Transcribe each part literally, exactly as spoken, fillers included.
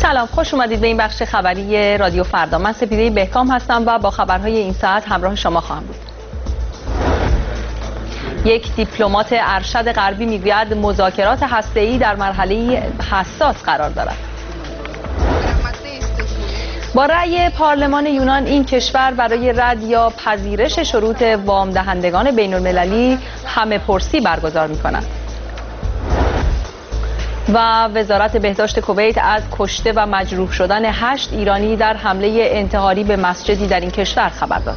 سلام، خوش اومدید به این بخش خبری رادیو فردا. من سپیده بهکام هستم و با خبرهای این ساعت همراه شما خواهم بود. یک دیپلمات ارشد غربی میگوید مذاکرات هسته‌ای در مرحله حساس قرار دارد. با رأی پارلمان یونان این کشور برای رد یا پذیرش شروط وام دهندگان بین المللی همه پرسی برگزار می کند. و وزارت بهداشت کویت از کشته و مجروح شدن هشت ایرانی در حمله انتحاری به مسجدی در این کشور خبر داد.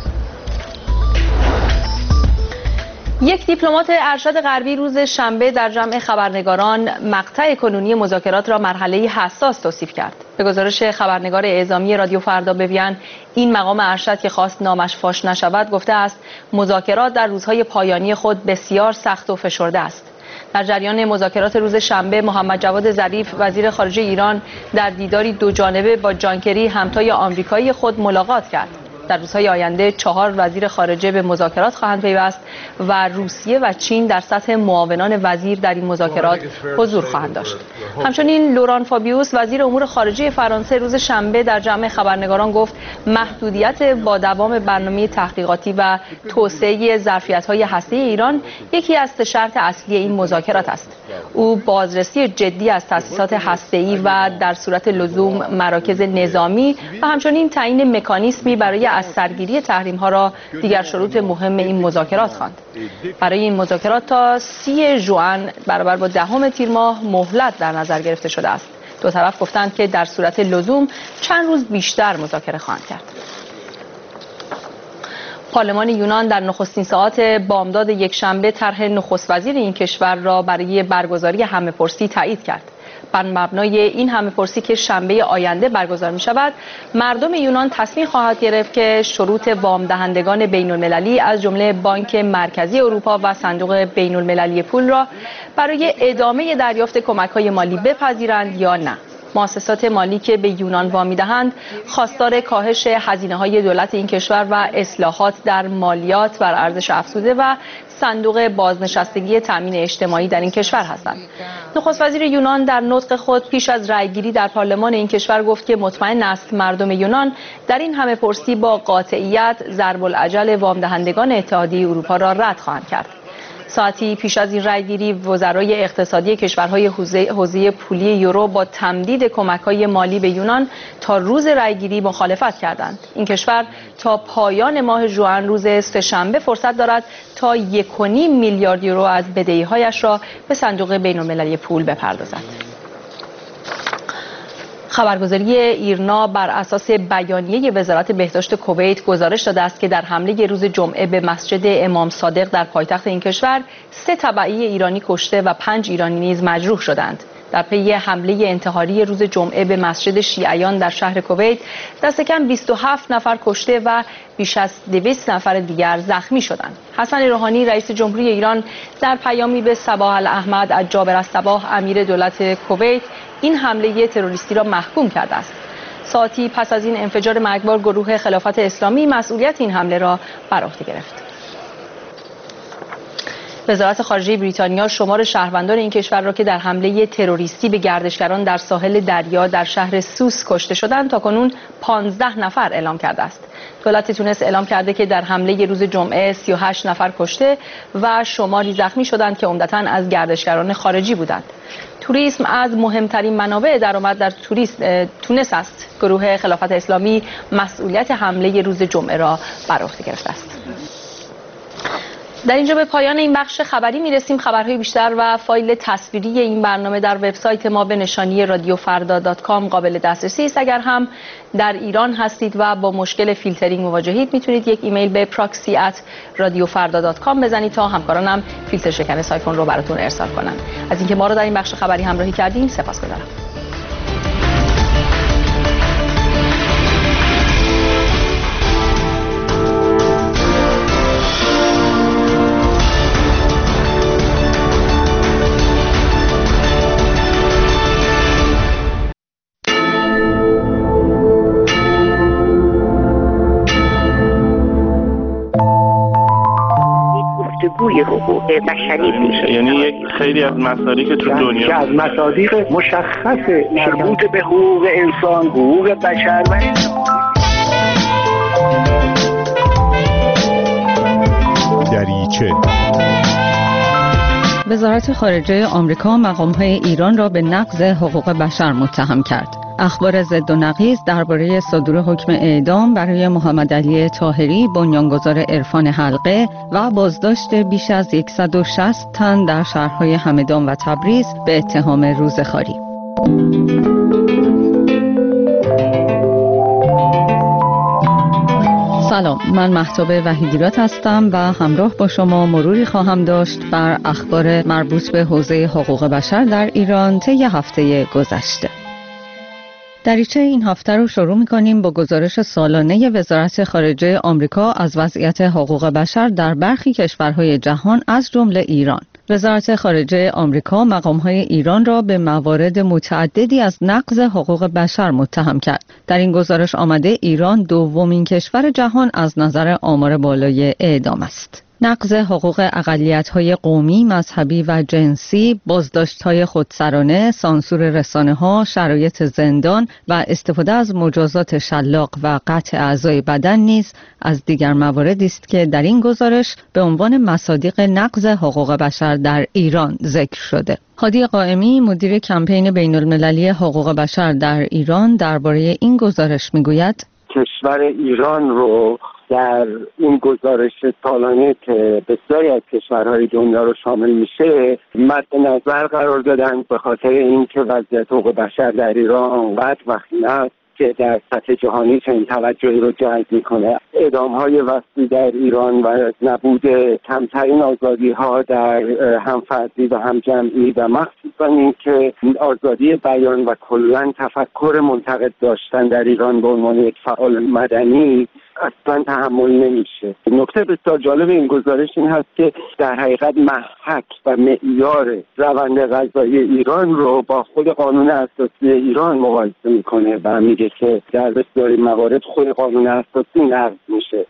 یک دیپلمات ارشد غربی روز شنبه در جمع خبرنگاران مقطع کنونی مذاکرات را مرحله حساس توصیف کرد. به گزارش خبرنگار اعزامی رادیو فردا بویان، این مقام ارشد که خواست نامش فاش نشود گفته است مذاکرات در روزهای پایانی خود بسیار سخت و فشرده است. در جریان مذاکرات روز شنبه، محمد جواد ظریف وزیر خارجه ایران در دیداری دو جانبه با جان کری همتای آمریکایی خود ملاقات کرد. در روزهای آینده چهار وزیر خارجه به مذاکرات خواهند پیوست و روسیه و چین در سطح معاونان وزیر در این مذاکرات حضور خواهند داشت. همچنین لوران فابیوس وزیر امور خارجه فرانسه روز شنبه در جمع خبرنگاران گفت محدودیت با دوام برنامه تحقیقاتی و توسعه ظرفیت‌های هسته‌ای ایران یکی از شرط اصلی این مذاکرات است. او بازرسی جدی از تأسیسات هسته‌ای و در صورت لزوم مراکز نظامی و همچنین تعیین مکانیزمی برای از سرگیری تحریم‌ها را دیگر شروط مهم این مذاکرات خواند. برای این مذاکرات تا سی ژوئن برابر با دهم تیر ماه مهلت در نظر گرفته شده است. دو طرف گفتند که در صورت لزوم چند روز بیشتر مذاکره خواهند کرد. پارلمان یونان در نخستین ساعات بامداد یکشنبه طرح نخست وزیر این کشور را برای برگزاری همه‌پرسی تایید کرد. بر مبنای این همه‌پرسی که شنبه آینده برگزار می شود، مردم یونان تصمیم خواهد گرفت که شروط وام دهندگان بین المللی از جمله بانک مرکزی اروپا و صندوق بین المللی پول را برای ادامه دریافت کمک‌های مالی بپذیرند یا نه. مؤسسات مالی که به یونان وام می‌دهند خواستار کاهش هزینه‌های دولت این کشور و اصلاحات در مالیات بر ارزش افزوده و صندوق بازنشستگی تامین اجتماعی در این کشور هستند. نخست وزیر یونان در نطق خود پیش از رأیگیری در پارلمان این کشور گفت که مطمئن است مردم یونان در این همه‌پرسی با قاطعیت ضرب العجل وام دهندگان اتحادیه اروپا را رد خواهند کرد. ساعتی پیش از این رأیگیری وزرای اقتصادی کشورهای حوزه پولی یورو با تمدید کمک‌های مالی به یونان تا روز رأیگیری مخالفت کردند. این کشور تا پایان ماه ژوئن روز سه‌شنبه فرصت دارد تا یک و نیم میلیارد یورو از بدهی‌هایش را به صندوق بین‌المللی پول بپردازد. خبرگزاری ایرنا بر اساس بیانیه وزارت بهداشت کویت گزارش داده است که در حمله روز جمعه به مسجد امام صادق در پایتخت این کشور سه تبعی ایرانی کشته و پنج ایرانی نیز مجروح شدند. در پی حمله انتحاری روز جمعه به مسجد شیعیان در شهر کویت دست کم بیست و هفت نفر کشته و بیش از دویست نفر دیگر زخمی شدند. حسن روحانی رئیس جمهوری ایران در پیامی به صباح الاحمد الجابر الصباح امیر دولت کویت این حمله تروریستی را محکوم کرده است. ساعتی پس از این انفجار مرگبار گروه خلافت اسلامی مسئولیت این حمله را بر عهده گرفت. وزارت خارجه بریتانیا شمار شهروندان این کشور را که در حمله تروریستی به گردشگران در ساحل دریا در شهر سوس کشته شدند تاکنون پانزده نفر اعلام کرده است. دولت تونس اعلام کرده که در حمله روز جمعه سی و هشت نفر کشته و شماری زخمی شدند که عمدتاً از گردشگران خارجی بودند. توریسم از مهمترین منابع درآمد در توریست تونس است. گروه خلافت اسلامی مسئولیت حمله روز جمعه را بر عهده گرفته است. در اینجا به پایان این بخش خبری میرسیم. خبرهای بیشتر و فایل تصویری این برنامه در وبسایت ما به نشانی رادیو فردا دات کام قابل دسترسی است. اگر هم در ایران هستید و با مشکل فیلترینگ مواجهید میتونید یک ایمیل به پراکسی ات رادیو فردا دات کام بزنید تا همکارانم فیلتر شکن سایفون رو براتون ارسال کنند. از اینکه ما رو در این بخش خبری همراهی کردیم سپاسگزارم. گفتگوی جوی حقوق بشری میشه. یعنی یک خیلی از مصادیق تو دنیا که از مصادیق مشخص مربوط به حقوق انسان، حقوق بشر و دریچه. وزارت خارجه آمریکا مقام‌های ایران را به نقض حقوق بشر متهم کرد. اخبار ضد و نقیض درباره صدور حکم اعدام برای محمد علی طاهری بنیانگذار عرفان حلقه و بازداشت بیش از صد و شصت تن در شهرهای همدان و تبریز به اتهام روزخواری. سلام، من مهتاب وحیدیرات هستم و همراه با شما مروری خواهم داشت بر اخبار مربوط به حوزه حقوق بشر در ایران طی هفته گذشته. دریچه این هفته رو شروع می‌کنیم با گزارش سالانه وزارت خارجه آمریکا از وضعیت حقوق بشر در برخی کشورهای جهان از جمله ایران. وزارت خارجه آمریکا مقام‌های ایران را به موارد متعددی از نقض حقوق بشر متهم کرد. در این گزارش آمده ایران دومین کشور جهان از نظر آمار بالای اعدام است. نقض حقوق اقلیت‌های قومی، مذهبی و جنسی، بازداشت‌های خودسرانه، سانسور رسانه‌ها، شرایط زندان و استفاده از مجازات شلاق و قطع اعضای بدن نیز از دیگر مواردی است که در این گزارش به عنوان مصادیق نقض حقوق بشر در ایران ذکر شده. هادی قائمی مدیر کمپین بین‌المللی حقوق بشر در ایران درباره این گزارش می‌گوید: کشور ایران رو در این گزارش سالانه که بسیاری از کشورهای دنیا رو شامل میشه مد نظر قرار دادن به خاطر اینکه وضعیت حقوق بشر در ایران اونقدر وخیم است که در سطح جهانی چنین توجهی رو جلب میکنه. اعدام‌های وسیع در ایران و نبود کمترین آزادی‌ها در هم فردی و هم جمعی و مخصوصا اینکه آزادی بیان و کلاً تفکر منتقد داشتن در ایران به عنوان یک فعال مدنی اصلا تحمل نمیشه. نکته بسیار جالب این گزارش این هست که در حقیقت محک و معیار روند قضایی ایران رو با خود قانون اساسی ایران مقایسه میکنه و میگه که در بسیاری موارد خود قانون اساسی نقض میشه.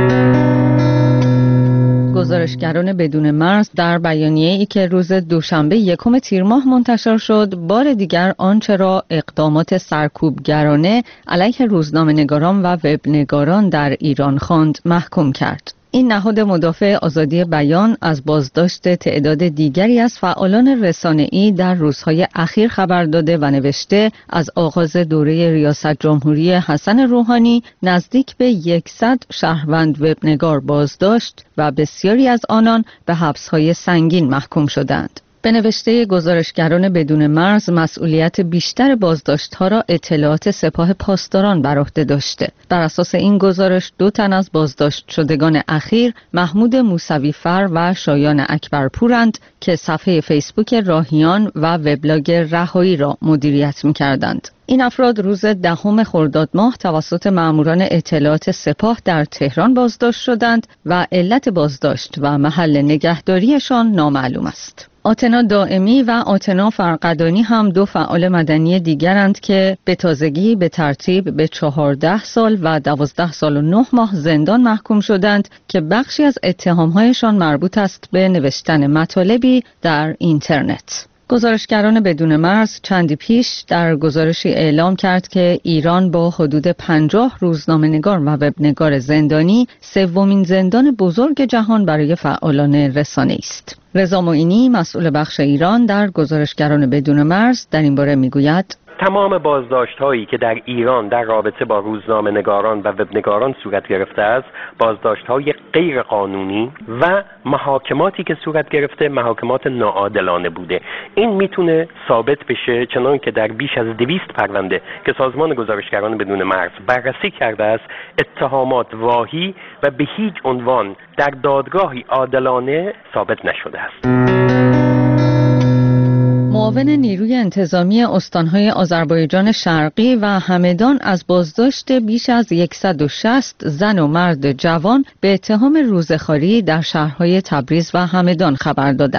گزارشگران بدون مرز در بیانیه‌ای که روز دوشنبه یکم تیر ماه منتشر شد، بار دیگر آنچه را اقدامات سرکوبگرانه علیه روزنامه‌نگاران و وبنگاران در ایران خواند محکوم کرد. این نهاد مدافع آزادی بیان از بازداشت تعداد دیگری از فعالان رسانه‌ای در روزهای اخیر خبر داده و نوشته از آغاز دوره ریاست جمهوری حسن روحانی نزدیک به صد شهروند وبنگار بازداشت و بسیاری از آنان به حبس‌های سنگین محکوم شدند. به نوشته گزارشگران بدون مرز، مسئولیت بیشتر بازداشت‌ها را اطلاعات سپاه پاسداران بر عهده داشته. بر اساس این گزارش دو تن از بازداشت شدگان اخیر محمود موسوی‌فر و شایان اکبرپورند که صفحه فیسبوک راهیان و وبلاگ رهایی را مدیریت می‌کردند. این افراد روز دهم خرداد ماه توسط ماموران اطلاعات سپاه در تهران بازداشت شدند و علت بازداشت و محل نگهداریشان نامعلوم است. آتنا دائمی و آتنا فرقدانی هم دو فعال مدنی دیگرند که به تازگی به ترتیب به چهارده سال و دوازده سال و نه ماه زندان محکوم شدند که بخشی از اتهام‌هایشان مربوط است به نوشتن مطالبی در اینترنت. گزارشگران بدون مرز چندی پیش در گزارشی اعلام کرد که ایران با حدود پنجاه روزنامه‌نگار و وبنگار زندانی سومین زندان بزرگ جهان برای فعالان رسانه‌ای است. رضا معینی مسئول بخش ایران در گزارشگران بدون مرز در این باره میگوید: تمام بازداشت هایی که در ایران در رابطه با روزنامه نگاران و وبنگاران صورت گرفته است، بازداشت های غیر قانونی و محاکماتی که صورت گرفته محاکمات ناعادلانه بوده. این میتونه ثابت بشه چنان که در بیش از دویست پرونده که سازمان گزارشگران بدون مرز بررسی کرده است، اتهامات واهی و به هیچ عنوان در دادگاهی عادلانه ثابت نشده است. معاون نیروی انتظامی استانهای آذربایجان شرقی و همدان از بازداشت بیش از صد و شصت زن و مرد جوان به اتهام روزخواری در شهرهای تبریز و همدان خبر دادند.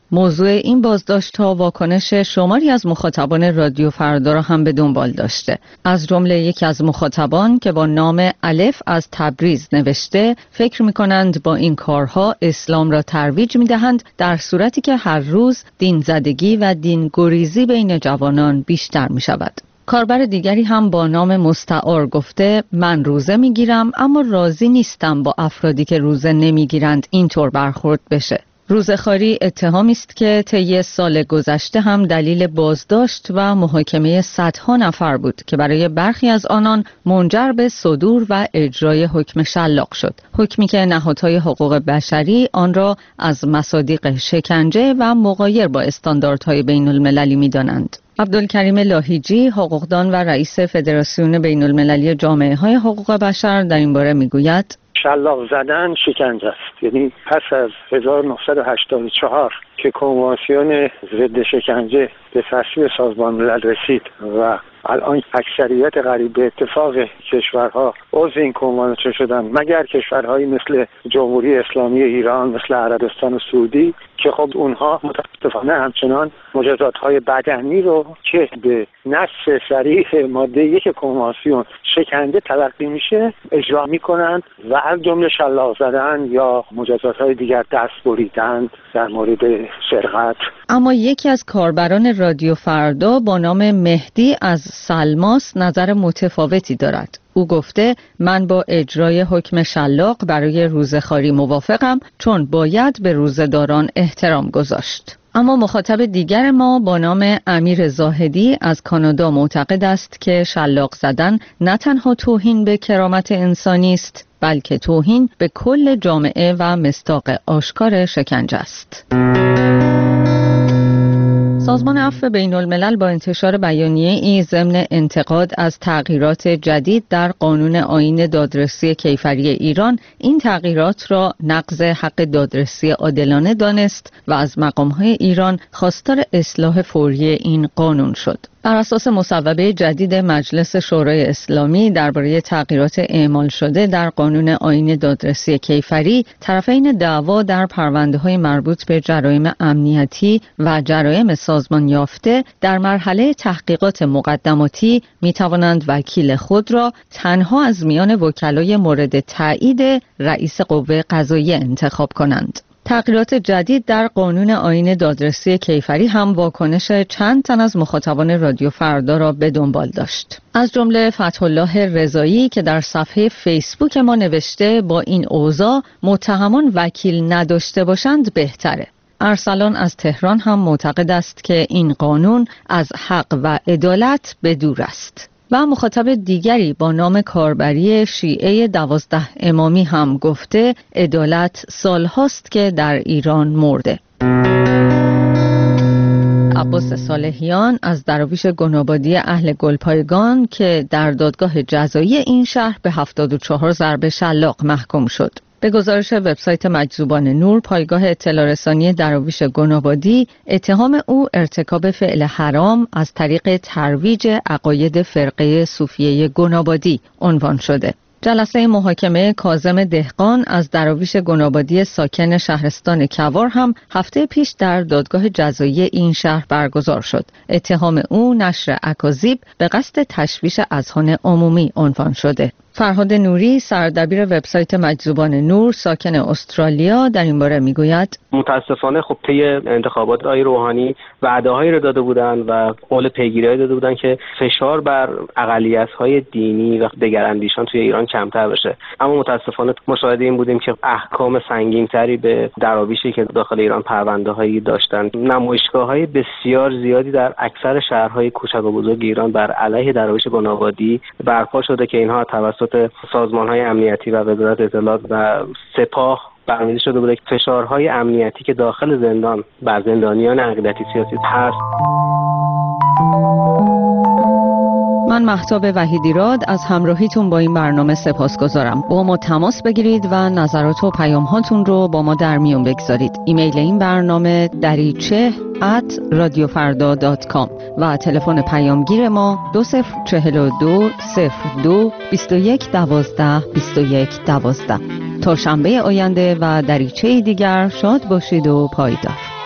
موضوع این بازداشت‌ها واکنش شماری از مخاطبان رادیو فردا را هم به دنبال داشته. از جمله یکی از مخاطبان که با نام الف از تبریز نوشته فکر می‌کنند با این کارها اسلام را ترویج می‌دهند، در صورتی که هر روز دین زدگی و دین گریزی بین جوانان بیشتر می‌شود. کاربر دیگری هم با نام مستعار گفته من روزه میگیرم اما راضی نیستم با افرادی که روزه نمیگیرند اینطور برخورد بشه. روزه‌خواری اتهامی است که طی سال گذشته هم دلیل بازداشت و محاکمه صدها نفر بود که برای برخی از آنان منجر به صدور و اجرای حکم شلاق شد. حکمی که نهادهای حقوق بشری آن را از مصادیق شکنجه و مغایر با استانداردهای بین المللی می‌دانند. عبدالکریم لاهیجی، حقوقدان و رئیس فدراسیون بین المللی جامعه های حقوق بشر در این باره میگوید شلاق زدن شکنجه است. یعنی پس از هزار و نهصد و هشتاد و چهار که کنوانسیون ضد شکنجه به تصویب سازمان ملل رسید و الان اکثریت قریب به اتفاق کشورها عضو این کنوانسیون شدن مگر کشورهایی مثل جمهوری اسلامی ایران، مثل عربستان سعودی که خب اونها متاسفانه همچنان مجازات‌های بدنی رو که به نص صریح ماده یک کنوانسیون شکنجه تلقی میشه اجرا میکنند و از جمله شلاق زدن یا مجازات‌های دیگر دست بریدن در مورد سرقت. اما یکی از کاربران رادیو فردا با نام مهدی از سلماس نظر متفاوتی دارد. او گفته من با اجرای حکم شلاق برای روزه‌خواری موافقم چون باید به روزه‌داران احترام گذاشت. اما مخاطب دیگر ما با نام امیر زاهدی از کانادا معتقد است که شلاق زدن نه تنها توهین به کرامت انسانی است بلکه توهین به کل جامعه و مصداق آشکار شکنجه است. سازمان عفو بین الملل با انتشار بیانیه ای ضمن انتقاد از تغییرات جدید در قانون آیین دادرسی کیفری ایران این تغییرات را نقض حق دادرسی عادلانه دانست و از مقام‌های ایران خواستار اصلاح فوری این قانون شد. بر اساس مصوبه جدید مجلس شورای اسلامی درباره تغییرات اعمال شده در قانون آیین دادرسی کیفری، طرفین دعوا در پرونده‌های مربوط به جرایم امنیتی و جرایم سازمان یافته در مرحله تحقیقات مقدماتی می‌توانند وکیل خود را تنها از میان وکلای مورد تایید رئیس قوه قضاییه انتخاب کنند. تغییرات جدید در قانون آیین دادرسی کیفری هم واکنش چند تن از مخاطبان رادیو فردا را به دنبال داشت. از جمله فتح الله رضایی که در صفحه فیسبوک ما نوشته با این اوضاع متهمان وکیل نداشته باشند بهتره. ارسلان از تهران هم معتقد است که این قانون از حق و عدالت به دور است. و مخاطب دیگری با نام کاربری شیعه دوازده امامی هم گفته عدالت سالهاست که در ایران مرده. عباس صالحیان از دراویش گنابادی اهل گلپایگان که در دادگاه جزایی این شهر به هفتاد و چهار ضربه شلاق محکوم شد. به گزارش وبسایت مجذوبان نور، پایگاه اطلاع رسانی دراویش گنابادی اتهام او ارتکاب فعل حرام از طریق ترویج عقاید فرقه صوفیه گنابادی عنوان شده. جلسه محاکمه کاظم دهقان از دراویش گنابادی ساکن شهرستان کوار هم هفته پیش در دادگاه جزایی این شهر برگزار شد. اتهام او نشر اکاذیب به قصد تشویش اذهان عمومی عنوان شده. فرهاد نوری سردبیر وبسایت مجذوبان نور ساکن استرالیا در این باره میگوید متاسفانه خب طی انتخابات آقای روحانی وعده‌هایی رو داده بودن و قول پیگیری‌هایی داده بودن که فشار بر اقلیت‌های دینی و دگراندیشان توی ایران کمتر بشه، اما متاسفانه مشاهده این بودیم که احکام سنگین‌تری به دراویشی که داخل ایران پرونده‌هایی داشتن. نمایشگاه‌های بسیار زیادی در اکثر شهرهای کوچک و بزرگ ایران بر علیه دراویش گنابادی برپا شده که اینها توسط سازمان‌های امنیتی و وزارت اطلاعات و سپاه برنامه‌ریزی شده بوده که فشارهای امنیتی که داخل زندان بر زندانیان عقیدتی سیاسی هست. من مهتاب وحیدیراد از همراهیتون با این برنامه سپاسگزارم. با ما تماس بگیرید و نظرات و پیام‌هاتون رو با ما در میون بگذارید. ایمیل این برنامه دریچه ات رادیو فردا دات کام و تلفن پیامگیر ما دو صفر چهل و دو صفر دو بیست و یک دوازده بیست و یک دوازده. تا شنبه آینده و دریچه دیگر شاد باشید و پایدار.